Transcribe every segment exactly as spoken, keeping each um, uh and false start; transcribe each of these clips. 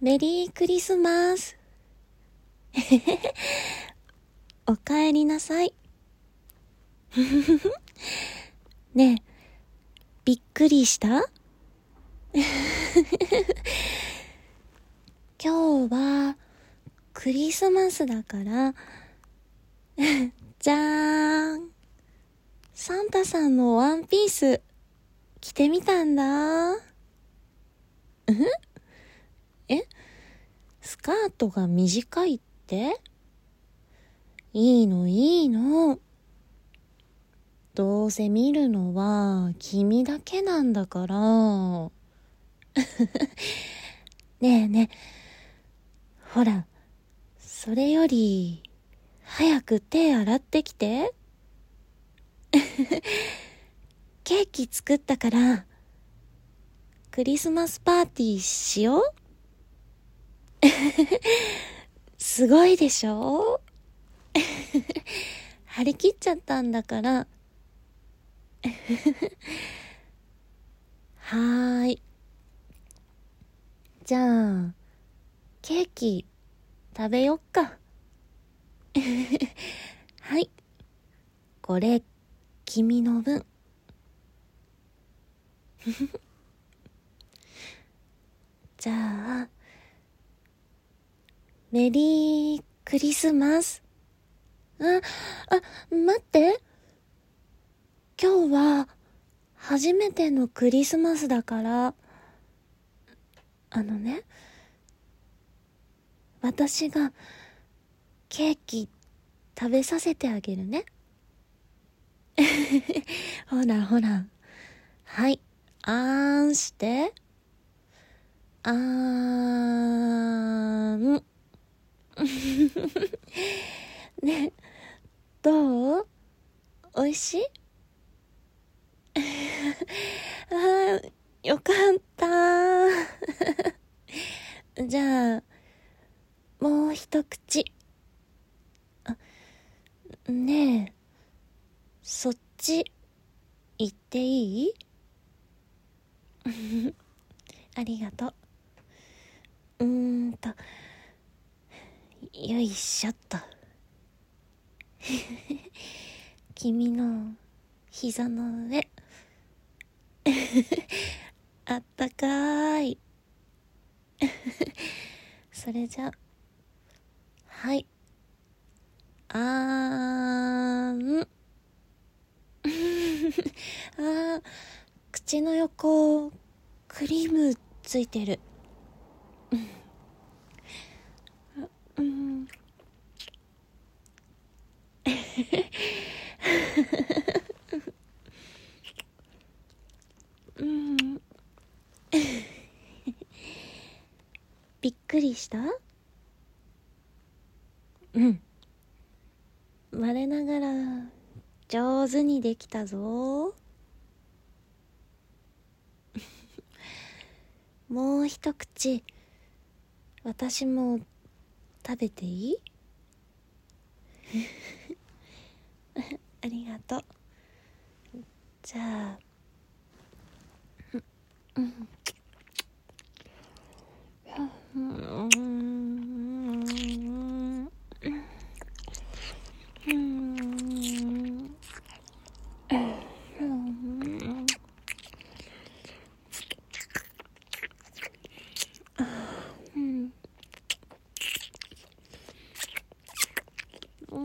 メリークリスマス。おかえりなさい。ねえ、びっくりした？今日はクリスマスだからじゃーん、サンタさんのワンピース着てみたんだ。うんえスカートが短いって？いいのいいの。どうせ見るのは君だけなんだから。ねえねえ、ほら、それより早く手洗ってきて。ケーキ作ったからクリスマスパーティーしよう。すごいでしょ。張り切っちゃったんだから。はーい。じゃあケーキ食べよっか。はい、これ君の分。じゃあメリークリスマス。あ、あ、待って。今日は初めてのクリスマスだから、あのね、私がケーキ食べさせてあげるね。ほらほら。はい、あーんして。あーん。ね、どう？おいしい？あー、よかった。じゃあもう一口。あ、ねえ、そっち行っていい？ありがとう。うーんと、よいしょっと。君の膝の上。あったかーい。それじゃ、はい。あーん。あー、口の横クリームついてる。うん。うん。びっくりした？うん。我ながら上手にできたぞ。もう一口私も食べていい？ありがとう。じゃあ、うん、うん、うん、うん、うん。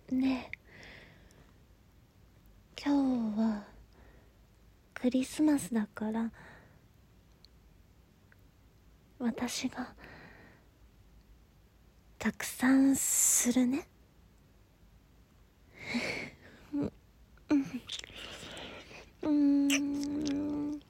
ねえ、今日はクリスマスだから私がたくさんするね。うんうんうん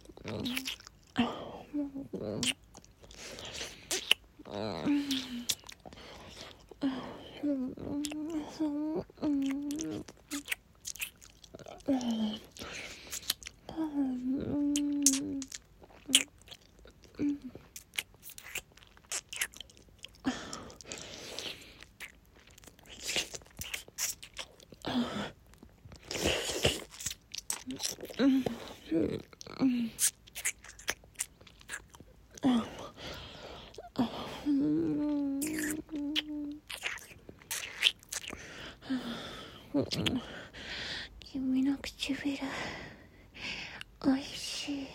君の唇おいしい。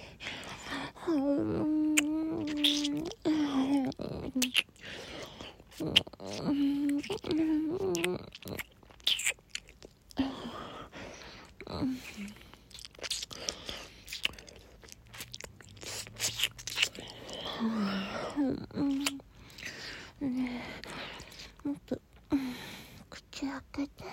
ねえ、もっと口開けて。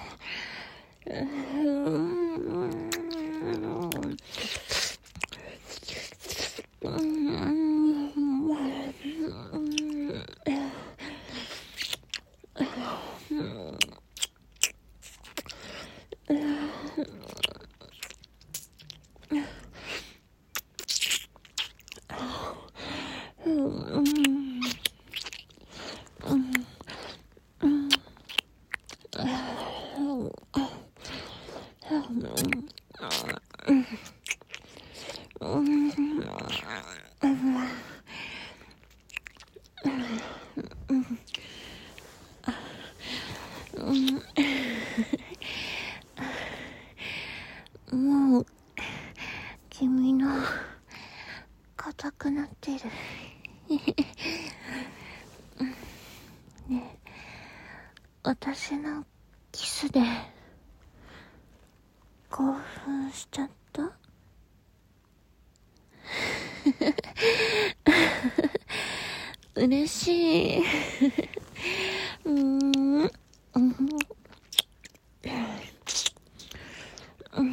もう君の硬くなってる。ねえ、私のキスで興奮しちゃった？嬉しい。うーん、うん、うん、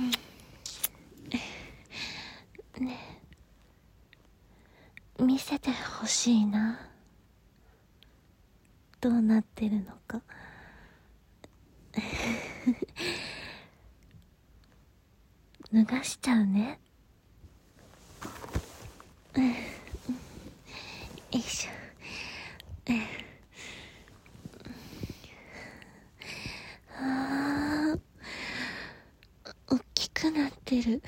ねえ、見せてほしいな。どうなってるのか。脱がしちゃうね。うん、よいしょ。あー、大きくなってる。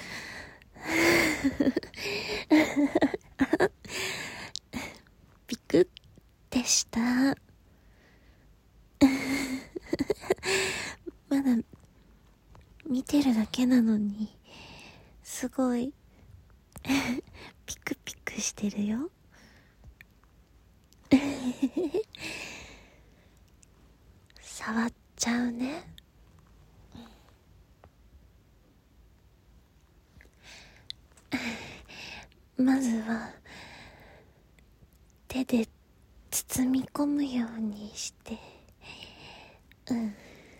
ビクってした。まだ見てるだけなのにすごいピクピクしてるよ。触っちゃうね。まずは手で包み込むようにして、うんうん、よ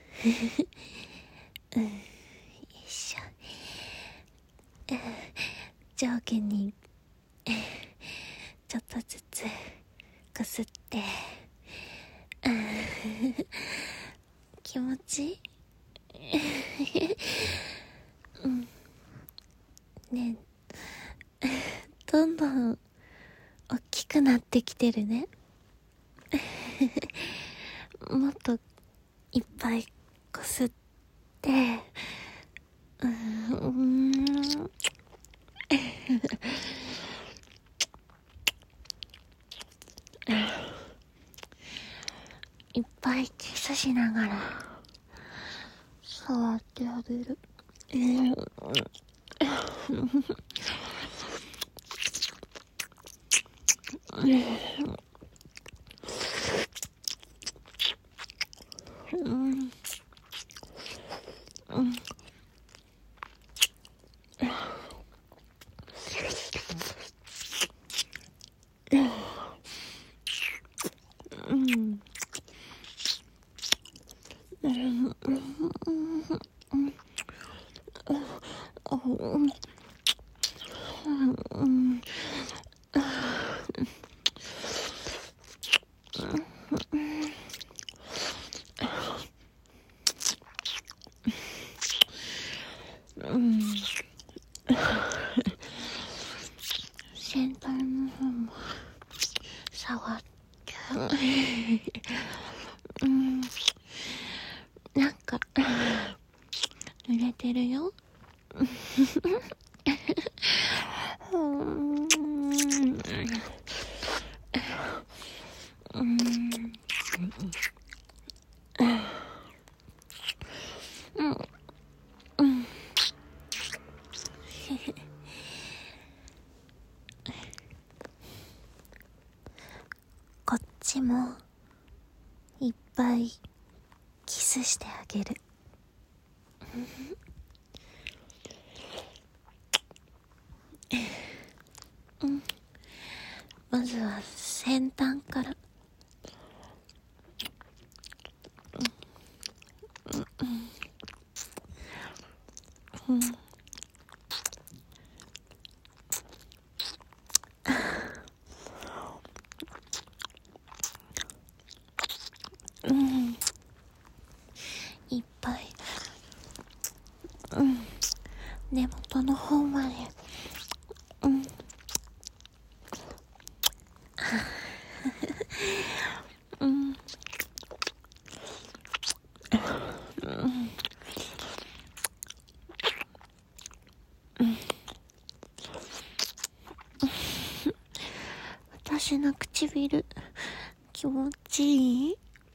いしょ。上下にちょっとずつこすって、気持ちいい。うん、ねえ、どんどん大きくなってきてるね。もっといっぱいこすって、うーんいっぱいキスしながら触ってあげる。うん、 うん先端の方も触ってうんなんか濡れてるようんこっちもいっぱいキスしてあげるうんまずは先端からうんうんうんいっぱいうん根元の方までうんうん私の唇気持ちいい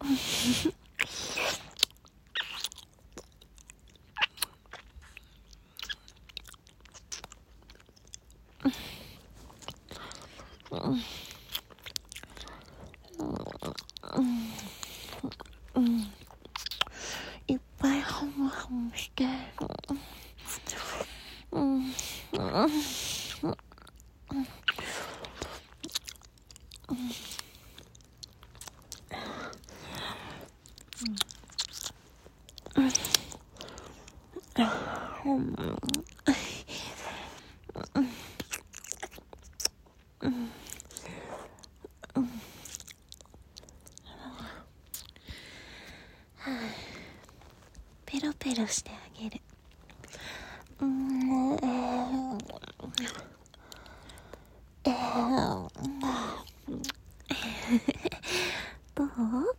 いっぱいハムハムしてうんうんペロペロしてあげるうんどう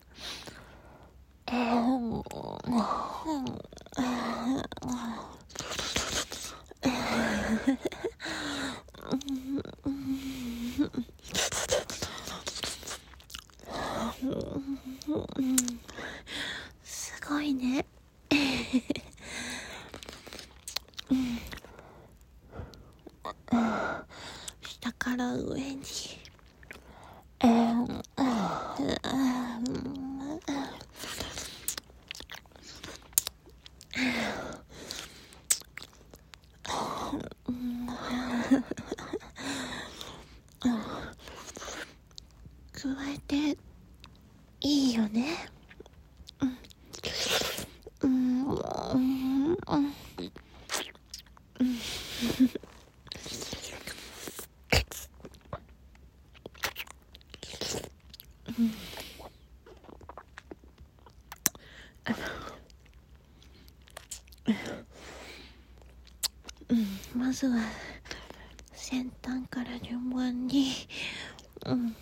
すごいね下から上に加えていいよねうんうんうんまずは先端から順番にうん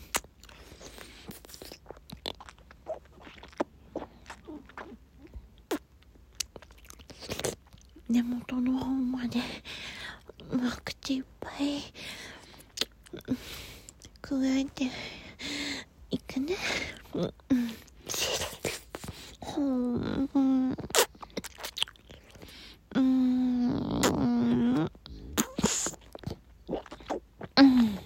根元の方までうまく口いっぱい加えていくねうんうんうんうんうん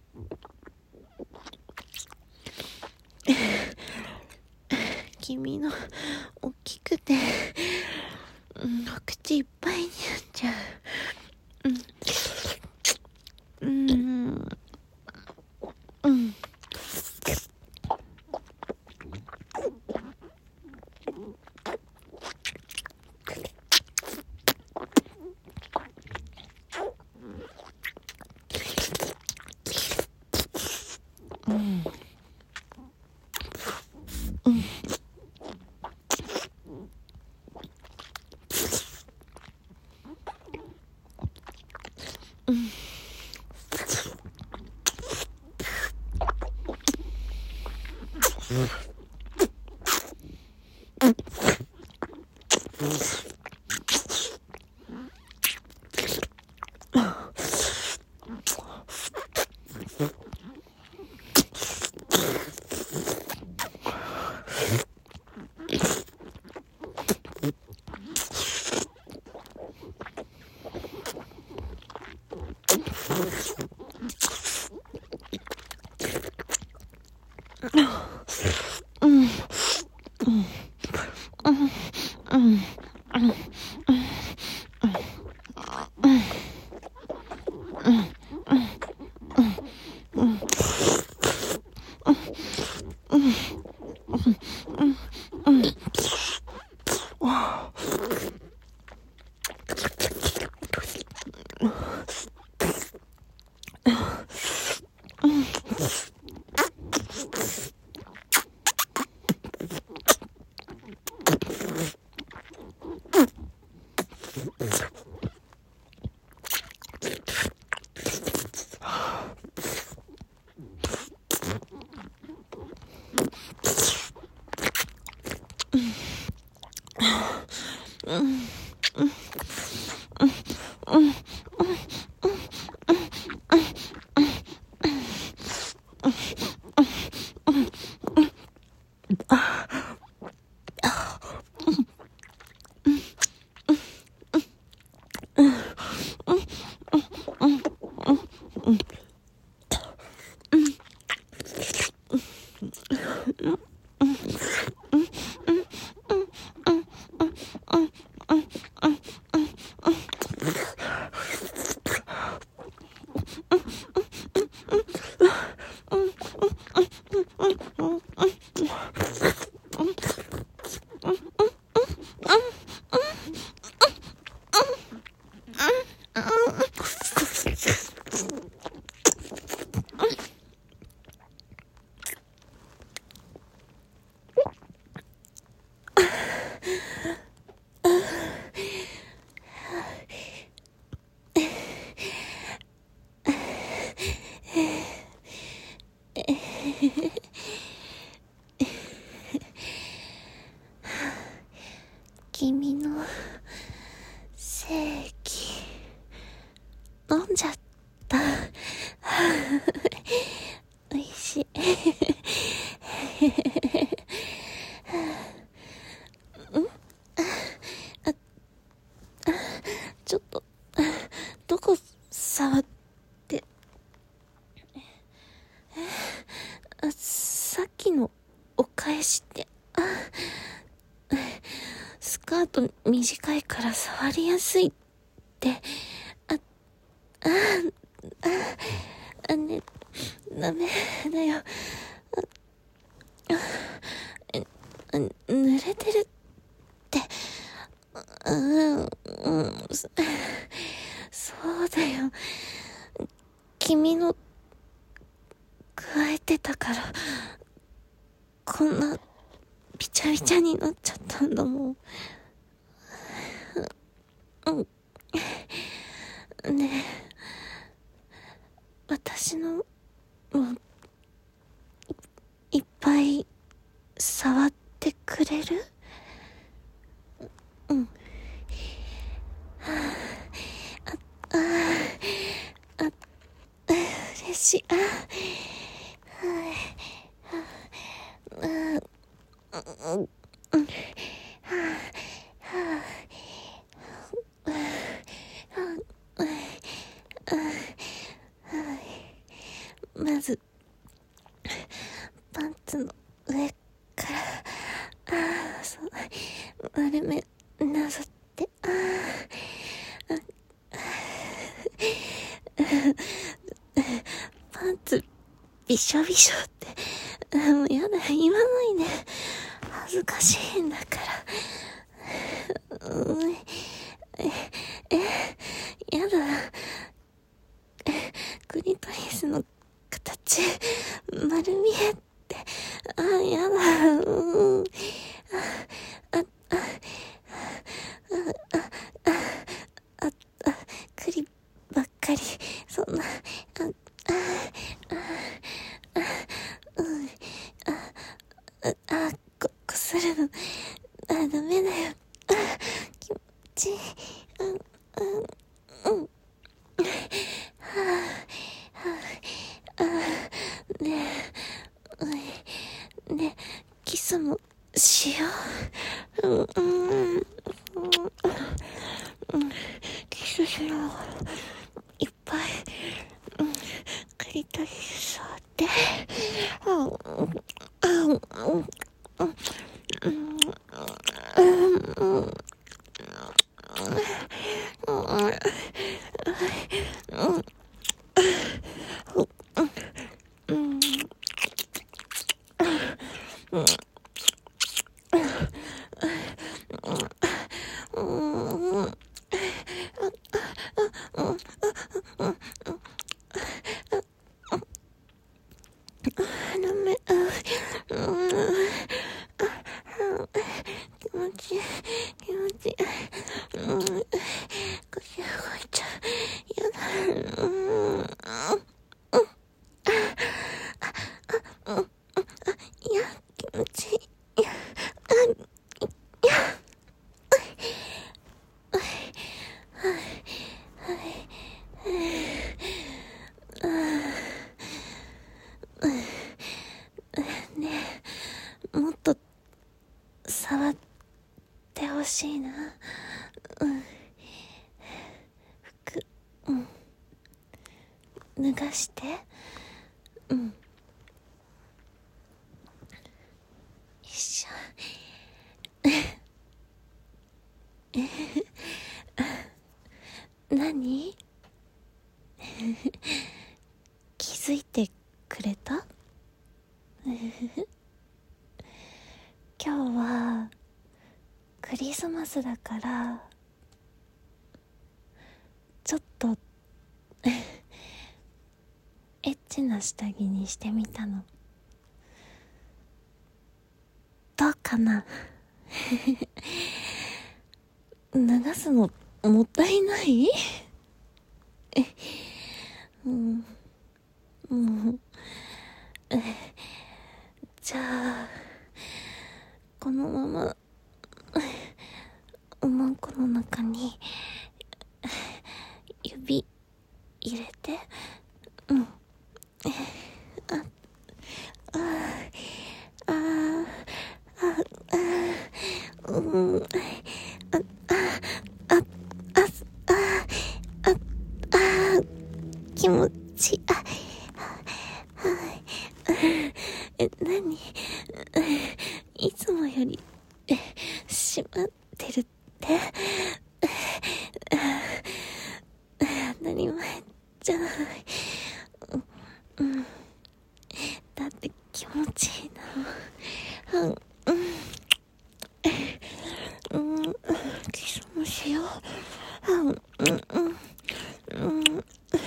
君の大きくて、うん、お口いっぱいになっちゃう。うん。うん。うん。うん。うん。うん。うん。うん。君の精液飲んじゃった。おいしい。んああちょっとどこ触ってあさっきのお返しってあスカート短いから触りやすいってああああねダメだよああ濡れてるってうんうんそうだよ君の加えてたからこんなびちゃびちゃになっちゃったんだもん。うんねえ私のもいっぱい触ってくれる？うん。ああああ嬉しい。ああああうんまずパンツの上からあ丸めなさって、あーあパンツびしょびしょって、もうやだ、言わないで、恥ずかしいんだから。うん、え、え、やだ、クリトリスの形丸見えって、あ、やだ、うん、あ、あ、あ、あ、あ、あ、あ、栗ばっかり、そんな、あ、あ、あ、あ、うん、あ、あ、あ、こ、こするの、あ、ダメだよ、あ、気持ちいい、うん、うん、うん、はぁ、はぁ、あ、ねえ、ねえ、キスもしよう、うん、うん、うん、キスしながらいっぱい、うん、クリトリス触って、うん、うん、うん、うん、うん、うん、ダメ、気持ちいい、気持ちいい、うん、腰動いちゃう、やだ、うん、うん、うん、いや、気持ちいい、いや、いや、ねえ、もっと触ってほしいな、うん、服、うん、脱がして、うん、よいしょ、何気づいてくれた？今日はクリスマスだからちょっとエッチな下着にしてみたの。どうかな？脱がすのもったいない？え、うん、もう、え、じゃあこのままおまんこの中に指入れて、うん、あ、あ、あ、あ、あ、うん、あ、あ、あ、あ、あ、あ、あ、気持ちいい、あ、はい、え、なに、いつもより閉まってるって、当たり前じゃない、うん、だって気持ちいいな、うん、うん、うん、キスもしよう、うん、うん、うん、うん、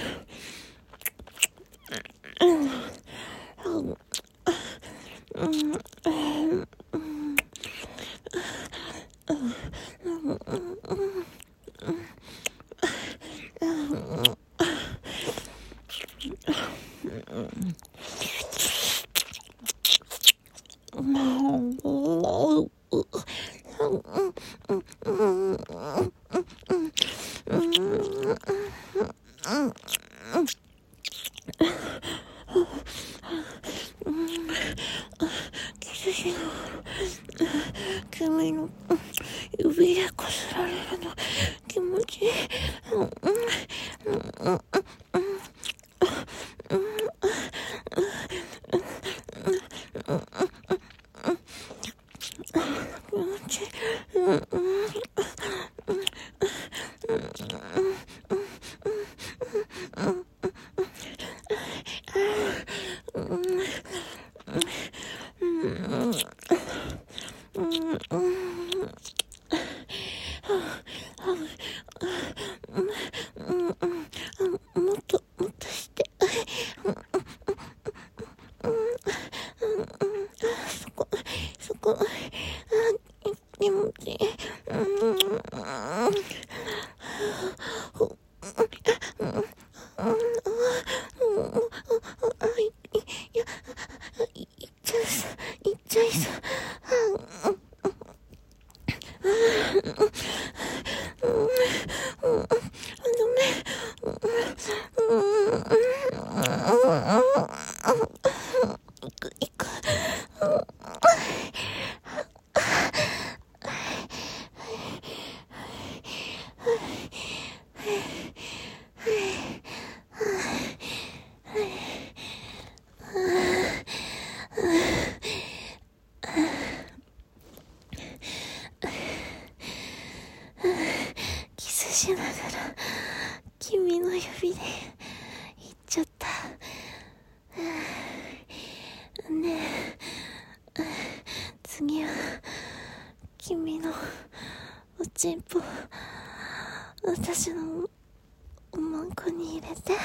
キスしながら君の指でこすられるの気持ちいい、うん、うん、うん、うん、気持ちい、うんうんもっともっとして、そこそこ、気持ちいい。いっちゃいそう。キスしながら君の指で言っちゃった。ねえ、次は君のおちんぽ私のおまんこに入れて、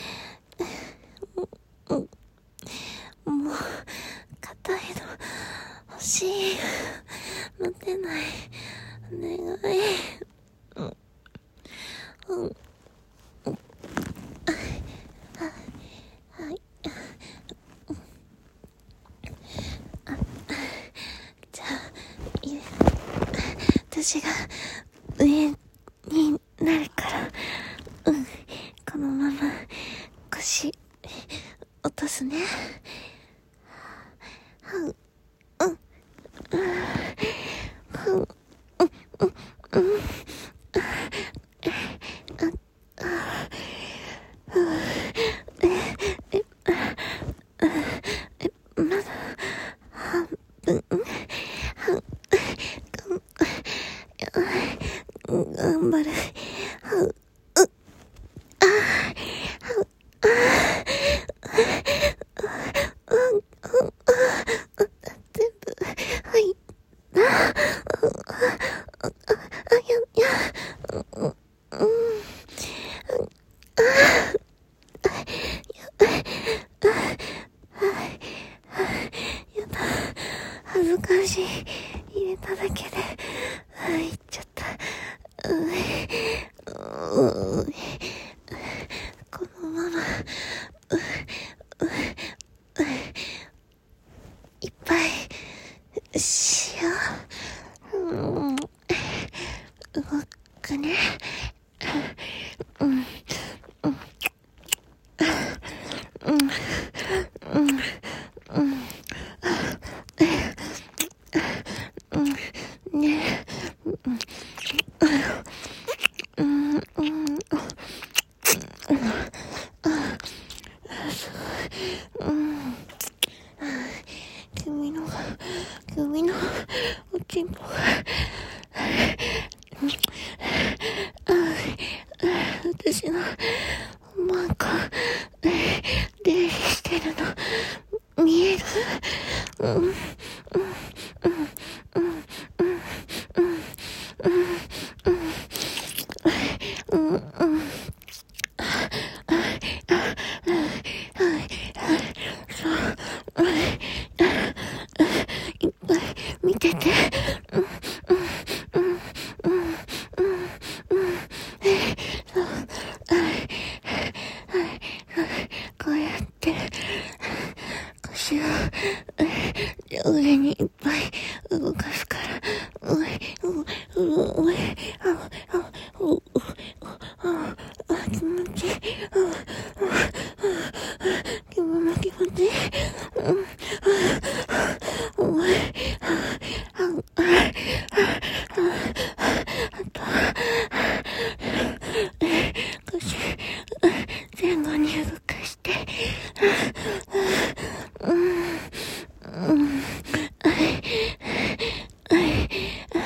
もう硬いの欲しい、待てない、お願い。うんうん、はい、じゃあいえ、私が上になるから、うん、このまま腰落とすね。うんうんうんうんうんうんまだ半分、頑張る。全部はいあややうんやだ、恥ずかしい。入れただけで入っちゃった。ううこのままいっぱいしよう。うん、動くね。うんうんうんうんうんうんねうんうんうんうん君の君のおちんぽが私のマーク出入りしてるの見える。うんうんうんうんうんうんうんいっぱい見てて。うんうんうんうんこうやって腰を上にいっぱい動かすから、うい、うい、うい、あ、あ、う、う、あ、あ、気持ちいい。気持ちいい。気持ちいい。うん、うい、あ、あ、あと、腰、前後に動かして、うん、うん、はい、はい、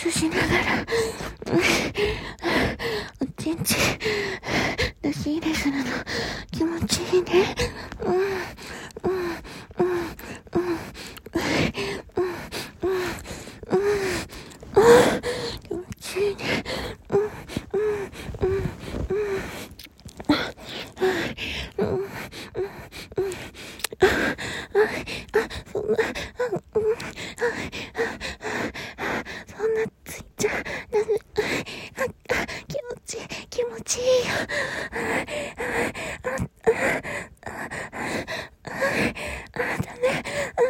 スしながら、おちんち出し入れするの気持ちいいね。うん、うん、うん、うん、うん、うん、うん、気持ちいいね。うん、うん、うん、うん、うん、うん、うん、そんな、うん、そんなついちゃダメ。気持ちいい、気持ちいいよ。ダメ。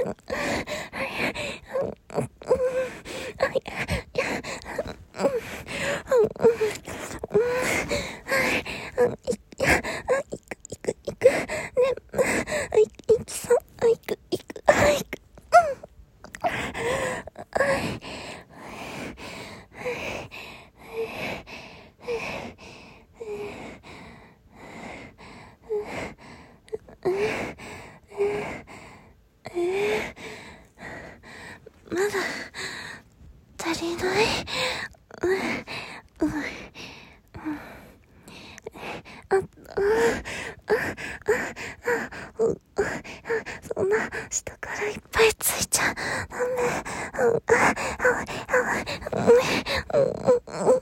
いく、いく、ね、いきそう、いく、いく、いく。まだ足りない。うん、うん、あ、あ、あ、あ、そんな下からいっぱいついちゃダメ。うん、あ、あ、あ、うん、うん、うん、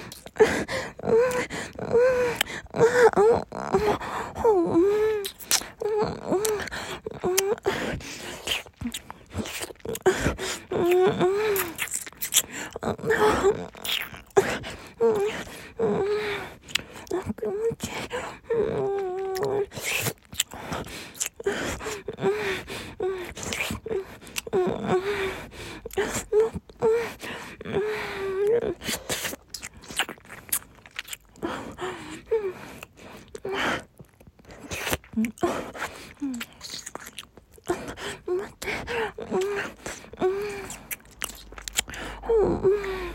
待って、うん、うん、うん、うん、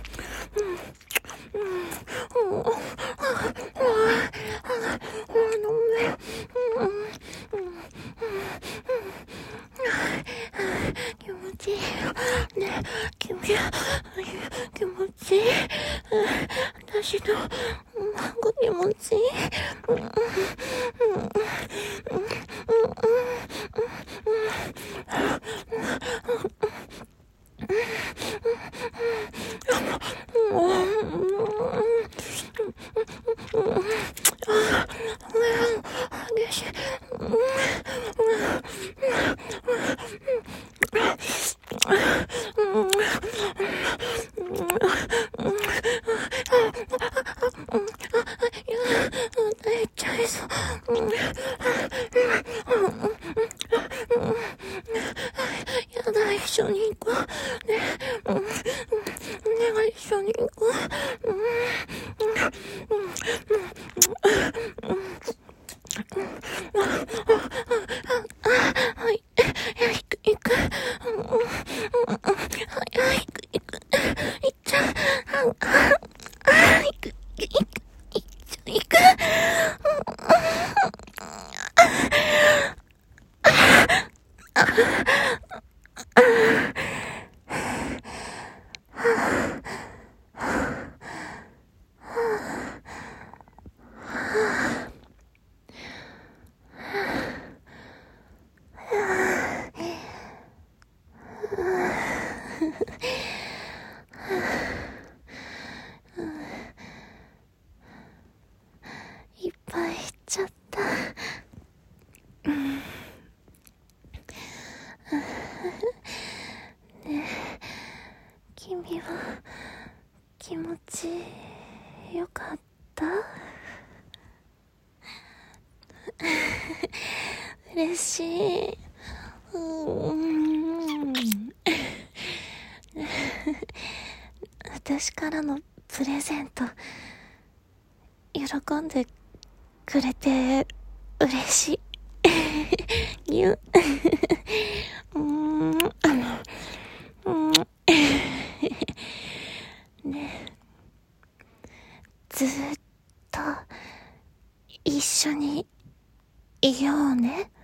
気持ちいいよね。君は気持ちいい。私のご気持ちいい。激しい。泣いちゃいそう。やだ、一緒に行こう。ね、うん、ねが一緒に行こう。うん、うん、うん、うん、はい、行く、行く。うん、うん、うん、はい、行く、行く。行っちゃう。行く、行く、行く。いっぱい行っちゃった。ねえ、君は気持ちよかった？嬉しい。うーん私からのプレゼント喜んでくれて嬉しい。ぎゅうーんうんね、ずっと一緒にいようね。